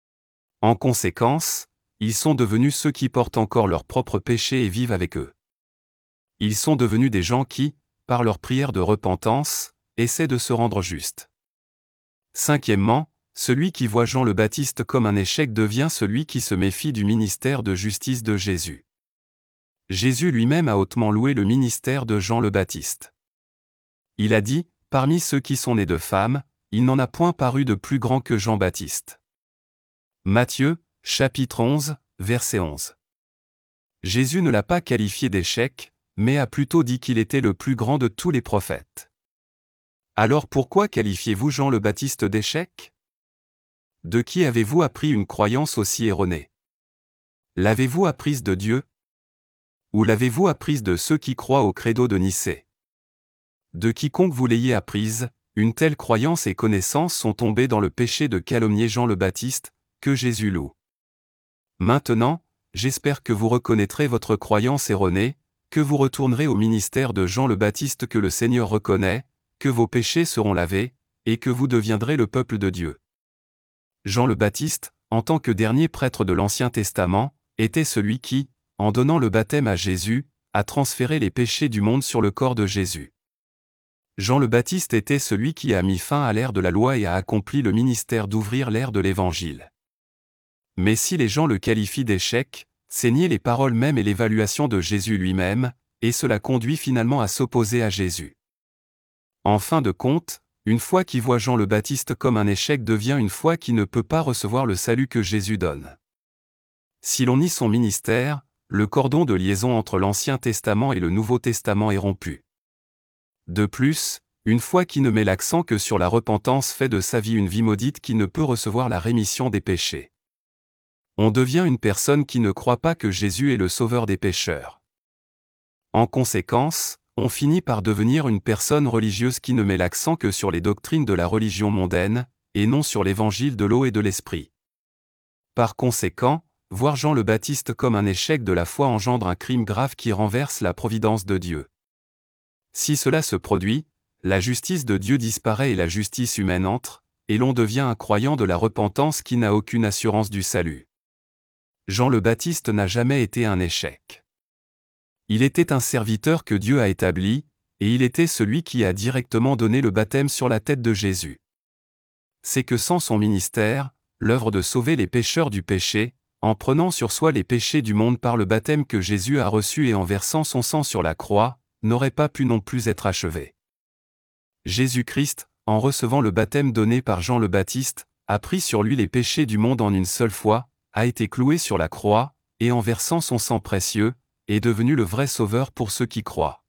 En conséquence, ils sont devenus ceux qui portent encore leurs propres péchés et vivent avec eux. Ils sont devenus des gens qui, par leur prière de repentance, essaient de se rendre justes. Cinquièmement, celui qui voit Jean le Baptiste comme un échec devient celui qui se méfie du ministère de justice de Jésus. Jésus lui-même a hautement loué le ministère de Jean le Baptiste. Il a dit, « Parmi ceux qui sont nés de femmes, il n'en a point paru de plus grand que Jean-Baptiste. » Matthieu, chapitre onze, verset onze. Jésus ne l'a pas qualifié d'échec, mais a plutôt dit qu'il était le plus grand de tous les prophètes. Alors pourquoi qualifiez-vous Jean le Baptiste d'échec? De qui avez-vous appris une croyance aussi erronée? L'avez-vous apprise de Dieu? Ou l'avez-vous apprise de ceux qui croient au credo de Nicée? De quiconque vous l'ayez apprise, une telle croyance et connaissance sont tombées dans le péché de calomnier Jean le Baptiste, que Jésus loue. Maintenant, j'espère que vous reconnaîtrez votre croyance erronée, que vous retournerez au ministère de Jean le Baptiste que le Seigneur reconnaît, que vos péchés seront lavés, et que vous deviendrez le peuple de Dieu. Jean le Baptiste, en tant que dernier prêtre de l'Ancien Testament, était celui qui, en donnant le baptême à Jésus, a transféré les péchés du monde sur le corps de Jésus. Jean le Baptiste était celui qui a mis fin à l'ère de la loi et a accompli le ministère d'ouvrir l'ère de l'Évangile. Mais si les gens le qualifient d'échec, c'est nier les paroles mêmes et l'évaluation de Jésus lui-même, et cela conduit finalement à s'opposer à Jésus. En fin de compte, une foi qui voit Jean le Baptiste comme un échec devient une foi qui ne peut pas recevoir le salut que Jésus donne. Si l'on nie son ministère, le cordon de liaison entre l'Ancien Testament et le Nouveau Testament est rompu. De plus, une foi qui ne met l'accent que sur la repentance fait de sa vie une vie maudite qui ne peut recevoir la rémission des péchés. On devient une personne qui ne croit pas que Jésus est le sauveur des pécheurs. En conséquence, on finit par devenir une personne religieuse qui ne met l'accent que sur les doctrines de la religion mondaine, et non sur l'évangile de l'eau et de l'esprit. Par conséquent, voir Jean le Baptiste comme un échec de la foi engendre un crime grave qui renverse la providence de Dieu. Si cela se produit, la justice de Dieu disparaît et la justice humaine entre, et l'on devient un croyant de la repentance qui n'a aucune assurance du salut. Jean le Baptiste n'a jamais été un échec. Il était un serviteur que Dieu a établi, et il était celui qui a directement donné le baptême sur la tête de Jésus. C'est que sans son ministère, l'œuvre de sauver les pécheurs du péché, en prenant sur soi les péchés du monde par le baptême que Jésus a reçu et en versant son sang sur la croix, n'aurait pas pu non plus être achevée. Jésus-Christ, en recevant le baptême donné par Jean le Baptiste, a pris sur lui les péchés du monde en une seule fois, a été cloué sur la croix, et en versant son sang précieux, est devenu le vrai sauveur pour ceux qui croient.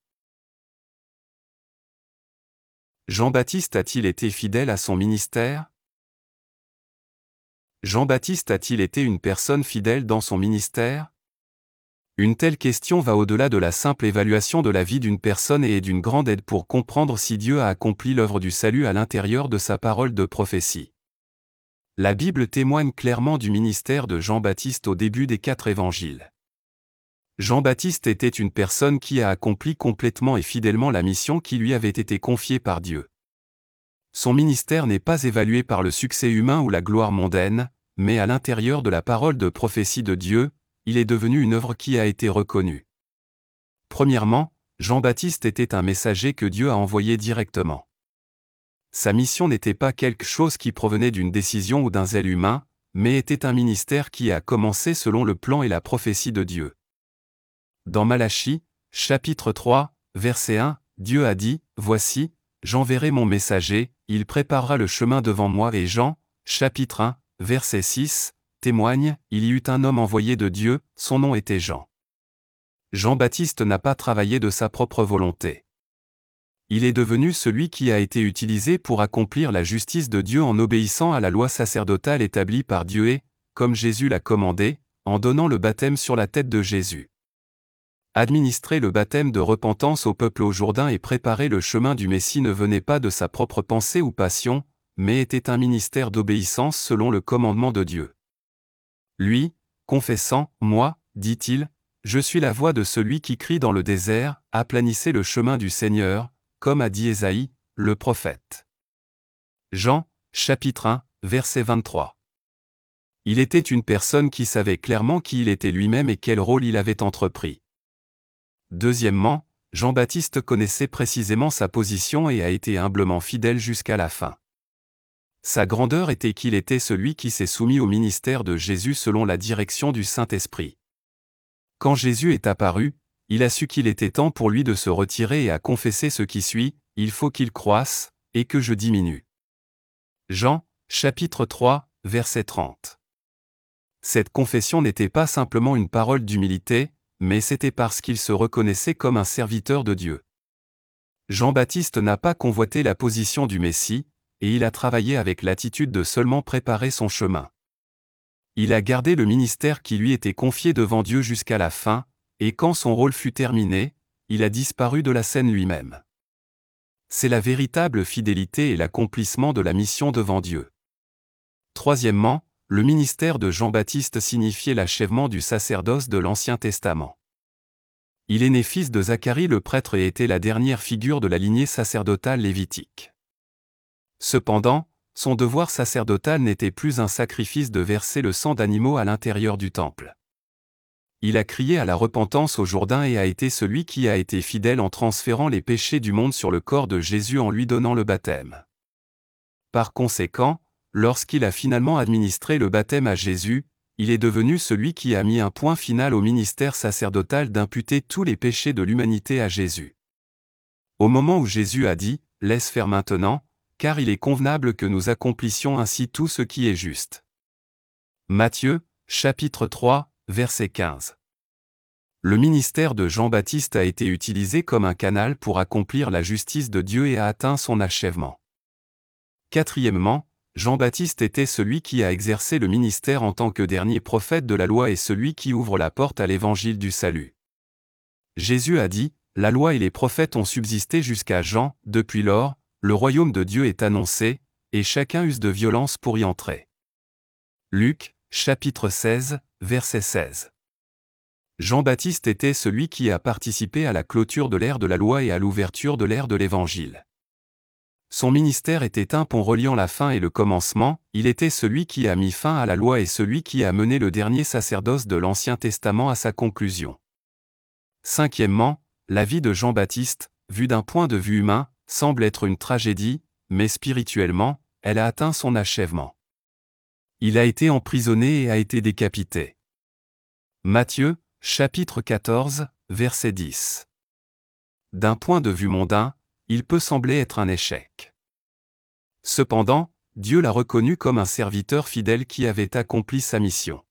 Jean-Baptiste a-t-il été fidèle à son ministère? Jean-Baptiste a-t-il été une personne fidèle dans son ministère? Une telle question va au-delà de la simple évaluation de la vie d'une personne et est d'une grande aide pour comprendre si Dieu a accompli l'œuvre du salut à l'intérieur de sa parole de prophétie. La Bible témoigne clairement du ministère de Jean-Baptiste au début des quatre évangiles. Jean-Baptiste était une personne qui a accompli complètement et fidèlement la mission qui lui avait été confiée par Dieu. Son ministère n'est pas évalué par le succès humain ou la gloire mondaine, mais à l'intérieur de la parole de prophétie de Dieu, il est devenu une œuvre qui a été reconnue. Premièrement, Jean-Baptiste était un messager que Dieu a envoyé directement. Sa mission n'était pas quelque chose qui provenait d'une décision ou d'un zèle humain, mais était un ministère qui a commencé selon le plan et la prophétie de Dieu. Dans Malachie, chapitre trois, verset un, Dieu a dit, « Voici, j'enverrai mon messager, il préparera le chemin devant moi. » Et Jean, chapitre un, verset six, témoigne, « Il y eut un homme envoyé de Dieu, son nom était Jean. » Jean-Baptiste n'a pas travaillé de sa propre volonté. Il est devenu celui qui a été utilisé pour accomplir la justice de Dieu en obéissant à la loi sacerdotale établie par Dieu et, comme Jésus l'a commandé, en donnant le baptême sur la tête de Jésus. Administrer le baptême de repentance au peuple au Jourdain et préparer le chemin du Messie ne venait pas de sa propre pensée ou passion, mais était un ministère d'obéissance selon le commandement de Dieu. Lui, confessant, « Moi, dit-il, je suis la voix de celui qui crie dans le désert, aplanissez le chemin du Seigneur, comme a dit Ésaïe, le prophète. » Jean, chapitre un, verset vingt-trois. Il était une personne qui savait clairement qui il était lui-même et quel rôle il avait entrepris. Deuxièmement, Jean-Baptiste connaissait précisément sa position et a été humblement fidèle jusqu'à la fin. Sa grandeur était qu'il était celui qui s'est soumis au ministère de Jésus selon la direction du Saint-Esprit. Quand Jésus est apparu, il a su qu'il était temps pour lui de se retirer et a confessé ce qui suit, « Il faut qu'il croisse, et que je diminue ». Jean, chapitre trois, verset trente. Cette confession n'était pas simplement une parole d'humilité, mais c'était parce qu'il se reconnaissait comme un serviteur de Dieu. Jean-Baptiste n'a pas convoité la position du Messie, et il a travaillé avec l'attitude de seulement préparer son chemin. Il a gardé le ministère qui lui était confié devant Dieu jusqu'à la fin, et quand son rôle fut terminé, il a disparu de la scène lui-même. C'est la véritable fidélité et l'accomplissement de la mission devant Dieu. Troisièmement, le ministère de Jean-Baptiste signifiait l'achèvement du sacerdoce de l'Ancien Testament. Il est né fils de Zacharie le prêtre et était la dernière figure de la lignée sacerdotale lévitique. Cependant, son devoir sacerdotal n'était plus un sacrifice de verser le sang d'animaux à l'intérieur du temple. Il a crié à la repentance au Jourdain et a été celui qui a été fidèle en transférant les péchés du monde sur le corps de Jésus en lui donnant le baptême. Par conséquent, lorsqu'il a finalement administré le baptême à Jésus, il est devenu celui qui a mis un point final au ministère sacerdotal d'imputer tous les péchés de l'humanité à Jésus. Au moment où Jésus a dit « Laisse faire maintenant, car il est convenable que nous accomplissions ainsi tout ce qui est juste. » Matthieu, chapitre trois, verset quinze. Le ministère de Jean-Baptiste a été utilisé comme un canal pour accomplir la justice de Dieu et a atteint son achèvement. Quatrièmement, Jean-Baptiste était celui qui a exercé le ministère en tant que dernier prophète de la loi et celui qui ouvre la porte à l'évangile du salut. Jésus a dit, « La loi et les prophètes ont subsisté jusqu'à Jean, depuis lors, le royaume de Dieu est annoncé, et chacun use de violence pour y entrer. » Luc, chapitre seize, verset seize. Jean-Baptiste était celui qui a participé à la clôture de l'ère de la loi et à l'ouverture de l'ère de l'Évangile. Son ministère était un pont reliant la fin et le commencement, il était celui qui a mis fin à la loi et celui qui a mené le dernier sacerdoce de l'Ancien Testament à sa conclusion. Cinquièmement, la vie de Jean-Baptiste, vue d'un point de vue humain, semble être une tragédie, mais spirituellement, elle a atteint son achèvement. Il a été emprisonné et a été décapité. Matthieu, chapitre quatorze, verset dix. D'un point de vue mondain, il peut sembler être un échec. Cependant, Dieu l'a reconnu comme un serviteur fidèle qui avait accompli sa mission.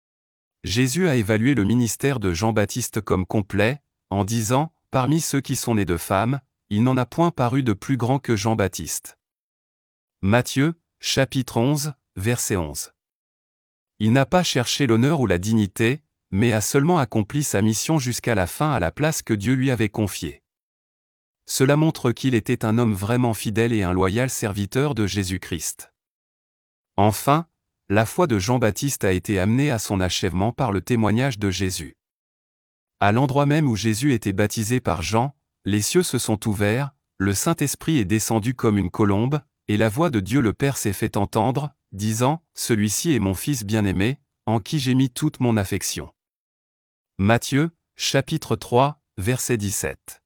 Jésus a évalué le ministère de Jean-Baptiste comme complet, en disant, « Parmi ceux qui sont nés de femmes, il n'en a point paru de plus grand que Jean-Baptiste. » Matthieu, chapitre onze, verset onze. Il n'a pas cherché l'honneur ou la dignité, mais a seulement accompli sa mission jusqu'à la fin à la place que Dieu lui avait confiée. Cela montre qu'il était un homme vraiment fidèle et un loyal serviteur de Jésus-Christ. Enfin, la foi de Jean-Baptiste a été amenée à son achèvement par le témoignage de Jésus. À l'endroit même où Jésus était baptisé par Jean, les cieux se sont ouverts, le Saint-Esprit est descendu comme une colombe, et la voix de Dieu le Père s'est fait entendre, disant, « Celui-ci est mon Fils bien-aimé, en qui j'ai mis toute mon affection. » Matthieu, chapitre trois, verset dix-sept.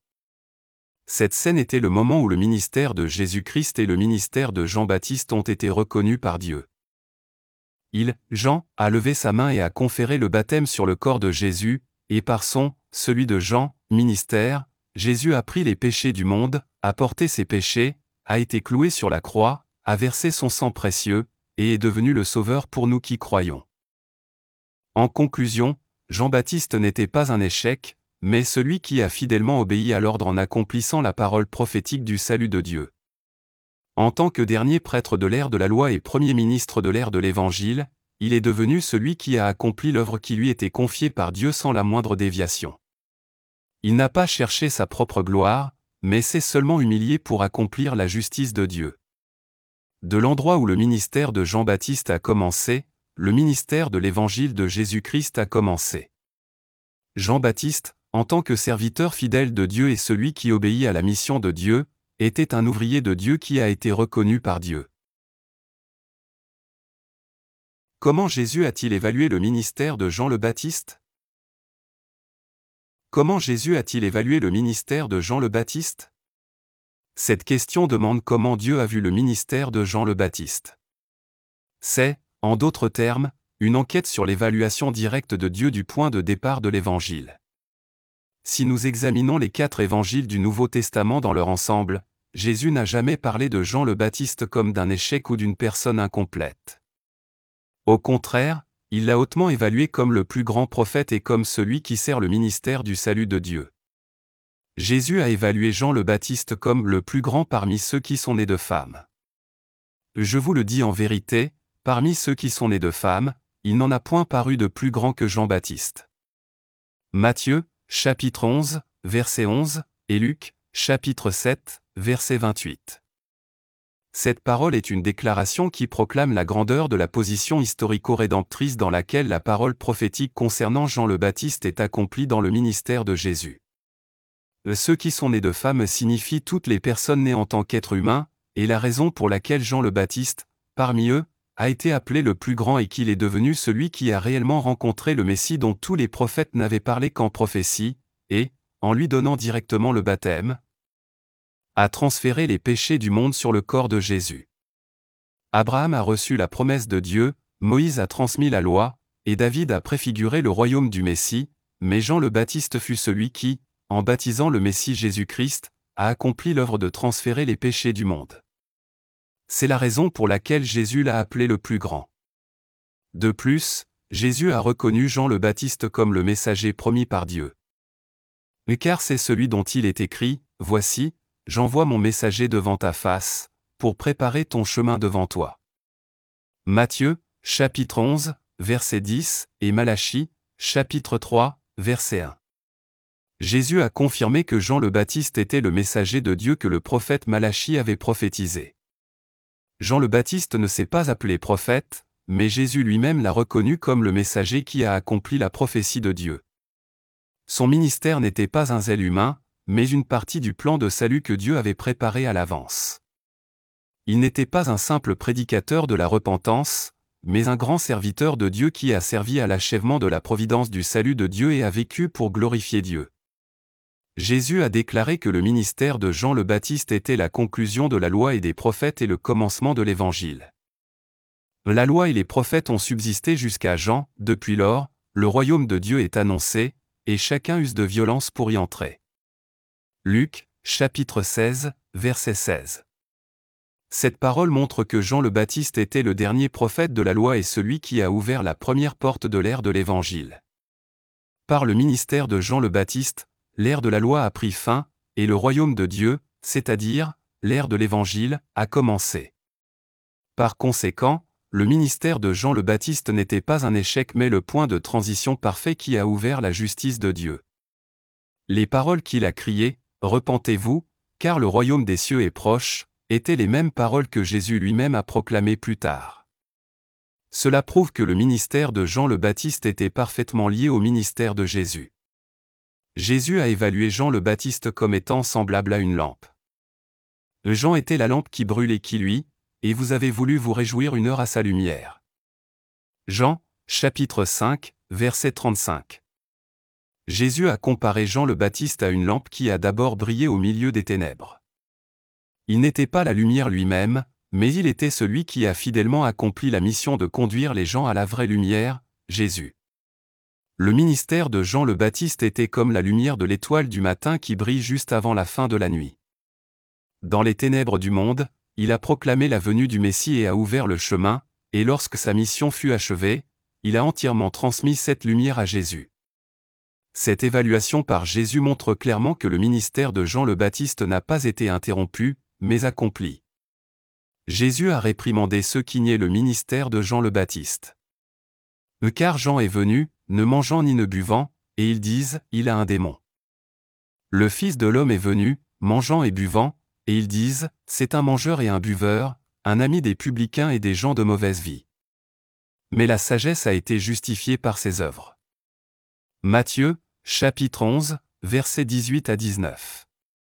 Cette scène était le moment où le ministère de Jésus-Christ et le ministère de Jean-Baptiste ont été reconnus par Dieu. Il, Jean, a levé sa main et a conféré le baptême sur le corps de Jésus, et par son, celui de Jean, ministère, Jésus a pris les péchés du monde, a porté ses péchés, a été cloué sur la croix, a versé son sang précieux, et est devenu le Sauveur pour nous qui croyons. En conclusion, Jean-Baptiste n'était pas un échec, mais celui qui a fidèlement obéi à l'ordre en accomplissant la parole prophétique du salut de Dieu. En tant que dernier prêtre de l'ère de la loi et premier ministre de l'ère de l'Évangile, il est devenu celui qui a accompli l'œuvre qui lui était confiée par Dieu sans la moindre déviation. Il n'a pas cherché sa propre gloire, mais s'est seulement humilié pour accomplir la justice de Dieu. De l'endroit où le ministère de Jean-Baptiste a commencé, le ministère de l'Évangile de Jésus-Christ a commencé. Jean-Baptiste, en tant que serviteur fidèle de Dieu et celui qui obéit à la mission de Dieu, était un ouvrier de Dieu qui a été reconnu par Dieu. Comment Jésus a-t-il évalué le ministère de Jean le Baptiste ? Comment Jésus a-t-il évalué le ministère de Jean le Baptiste? Cette question demande comment Dieu a vu le ministère de Jean le Baptiste. C'est, en d'autres termes, une enquête sur l'évaluation directe de Dieu du point de départ de l'Évangile. Si nous examinons les quatre évangiles du Nouveau Testament dans leur ensemble, Jésus n'a jamais parlé de Jean le Baptiste comme d'un échec ou d'une personne incomplète. Au contraire, il l'a hautement évalué comme le plus grand prophète et comme celui qui sert le ministère du salut de Dieu. Jésus a évalué Jean le Baptiste comme le plus grand parmi ceux qui sont nés de femmes. Je vous le dis en vérité, parmi ceux qui sont nés de femmes, il n'en a point paru de plus grand que Jean-Baptiste. Matthieu, chapitre onze, verset onze, et Luc, chapitre sept, verset vingt-huit. Cette parole est une déclaration qui proclame la grandeur de la position historico-rédemptrice dans laquelle la parole prophétique concernant Jean le Baptiste est accomplie dans le ministère de Jésus. Ceux qui sont nés de femmes signifient toutes les personnes nées en tant qu'êtres humains, et la raison pour laquelle Jean le Baptiste, parmi eux, a été appelé le plus grand et qu'il est devenu celui qui a réellement rencontré le Messie dont tous les prophètes n'avaient parlé qu'en prophétie, et, en lui donnant directement le baptême, a transféré les péchés du monde sur le corps de Jésus. Abraham a reçu la promesse de Dieu, Moïse a transmis la loi, et David a préfiguré le royaume du Messie, mais Jean le Baptiste fut celui qui, en baptisant le Messie Jésus-Christ, a accompli l'œuvre de transférer les péchés du monde. C'est la raison pour laquelle Jésus l'a appelé le plus grand. De plus, Jésus a reconnu Jean le Baptiste comme le messager promis par Dieu. Car c'est celui dont il est écrit, « Voici, j'envoie mon messager devant ta face, pour préparer ton chemin devant toi. » Matthieu, chapitre onze, verset dix, et Malachie, chapitre trois, verset un. Jésus a confirmé que Jean le Baptiste était le messager de Dieu que le prophète Malachie avait prophétisé. Jean le Baptiste ne s'est pas appelé prophète, mais Jésus lui-même l'a reconnu comme le messager qui a accompli la prophétie de Dieu. Son ministère n'était pas un zèle humain, mais une partie du plan de salut que Dieu avait préparé à l'avance. Il n'était pas un simple prédicateur de la repentance, mais un grand serviteur de Dieu qui a servi à l'achèvement de la providence du salut de Dieu et a vécu pour glorifier Dieu. Jésus a déclaré que le ministère de Jean le Baptiste était la conclusion de la loi et des prophètes et le commencement de l'Évangile. La loi et les prophètes ont subsisté jusqu'à Jean, depuis lors, le royaume de Dieu est annoncé, et chacun use de violence pour y entrer. Luc, chapitre seize, verset seize. Cette parole montre que Jean le Baptiste était le dernier prophète de la loi et celui qui a ouvert la première porte de l'ère de l'Évangile. Par le ministère de Jean le Baptiste, l'ère de la loi a pris fin, et le royaume de Dieu, c'est-à-dire, l'ère de l'Évangile, a commencé. Par conséquent, le ministère de Jean le Baptiste n'était pas un échec mais le point de transition parfait qui a ouvert la justice de Dieu. Les paroles qu'il a criées, « Repentez-vous, car le royaume des cieux est proche », étaient les mêmes paroles que Jésus lui-même a proclamées plus tard. Cela prouve que le ministère de Jean le Baptiste était parfaitement lié au ministère de Jésus. Jésus a évalué Jean le Baptiste comme étant semblable à une lampe. Jean était la lampe qui brûle et qui luit, et vous avez voulu vous réjouir une heure à sa lumière. Jean, chapitre cinq, verset trente-cinq. Jésus a comparé Jean le Baptiste à une lampe qui a d'abord brillé au milieu des ténèbres. Il n'était pas la lumière lui-même, mais il était celui qui a fidèlement accompli la mission de conduire les gens à la vraie lumière, Jésus. Le ministère de Jean le Baptiste était comme la lumière de l'étoile du matin qui brille juste avant la fin de la nuit. Dans les ténèbres du monde, il a proclamé la venue du Messie et a ouvert le chemin, et lorsque sa mission fut achevée, il a entièrement transmis cette lumière à Jésus. Cette évaluation par Jésus montre clairement que le ministère de Jean le Baptiste n'a pas été interrompu, mais accompli. Jésus a réprimandé ceux qui niaient le ministère de Jean le Baptiste. Car Jean est venu, ne mangeant ni ne buvant, et ils disent, il a un démon. Le Fils de l'homme est venu, mangeant et buvant, et ils disent, c'est un mangeur et un buveur, un ami des publicains et des gens de mauvaise vie. Mais la sagesse a été justifiée par ses œuvres. Matthieu, chapitre onze, versets dix-huit à dix-neuf.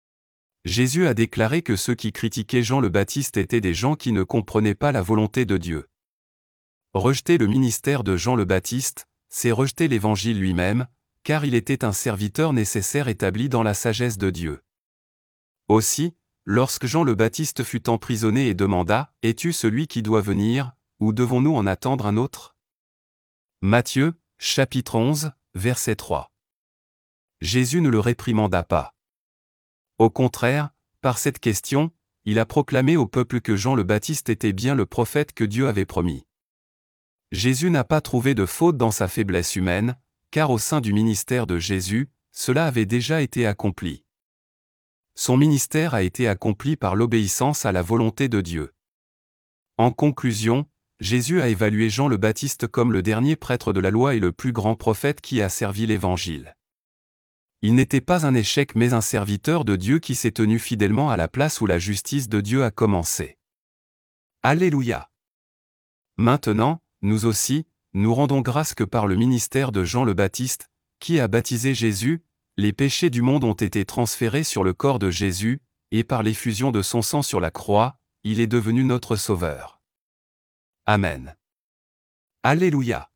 Jésus a déclaré que ceux qui critiquaient Jean le Baptiste étaient des gens qui ne comprenaient pas la volonté de Dieu. Rejeter le ministère de Jean le Baptiste, c'est rejeter l'Évangile lui-même, car il était un serviteur nécessaire établi dans la sagesse de Dieu. Aussi, lorsque Jean le Baptiste fut emprisonné et demanda « Es-tu celui qui doit venir, ou devons-nous en attendre un autre ?» Matthieu, chapitre onze, verset trois. Jésus ne le réprimanda pas. Au contraire, par cette question, il a proclamé au peuple que Jean le Baptiste était bien le prophète que Dieu avait promis. Jésus n'a pas trouvé de faute dans sa faiblesse humaine, car au sein du ministère de Jésus, cela avait déjà été accompli. Son ministère a été accompli par l'obéissance à la volonté de Dieu. En conclusion, Jésus a évalué Jean le Baptiste comme le dernier prêtre de la loi et le plus grand prophète qui a servi l'Évangile. Il n'était pas un échec mais un serviteur de Dieu qui s'est tenu fidèlement à la place où la justice de Dieu a commencé. Alléluia! Maintenant, nous aussi, nous rendons grâce que par le ministère de Jean le Baptiste, qui a baptisé Jésus, les péchés du monde ont été transférés sur le corps de Jésus, et par l'effusion de son sang sur la croix, il est devenu notre Sauveur. Amen. Alléluia.